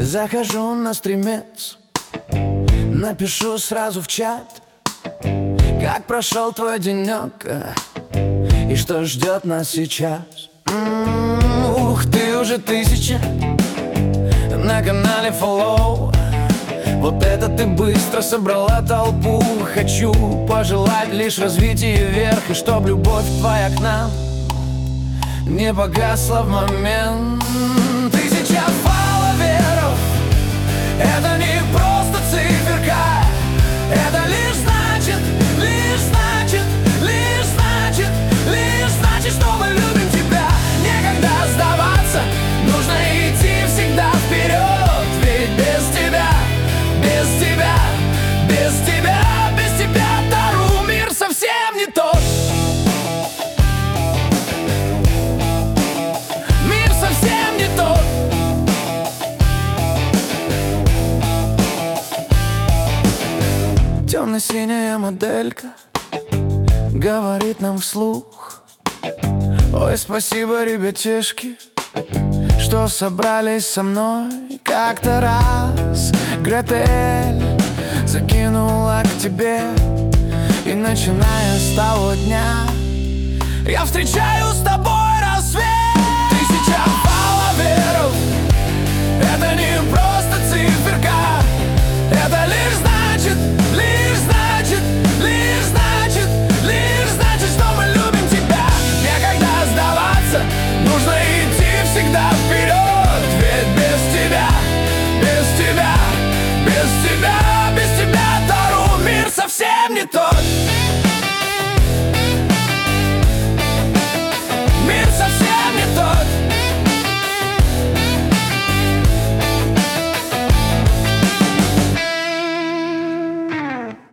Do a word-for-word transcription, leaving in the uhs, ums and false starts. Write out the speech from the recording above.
Захожу на стримец, напишу сразу в чат, как прошел твой денек и что ждет нас сейчас. М-м, ух ты, уже тысяча на канале follow. Вот это ты быстро собрала толпу. Хочу пожелать лишь развития вверх, и чтоб любовь твоя к нам не погасла в момент. Тысяча фолловеров — это не просто циферка. Это лишь значит, лишь значит, лишь значит, лишь значит, что мы любим тебя. Некогда сдаваться, нужно идти всегда вперед. Ведь без тебя, без тебя, без тебя, без тебя Тару мир совсем не тот. Мир совсем не тот. Темно-синяя моделька говорит нам вслух: ой, спасибо, ребятишки, что собрались со мной. Как-то раз Гретель закинула к тебе, и начиная с того дня я встречаю с тобой рассвет. Тысяча фолловеров — это не просто циферка. Это лишь значит, лишь значит, лишь значит, лишь значит, что мы любим тебя. Некогда сдаваться, нужно идти всегда вперед. Ведь без тебя, без тебя, без тебя, без тебя Тару мир совсем не тот.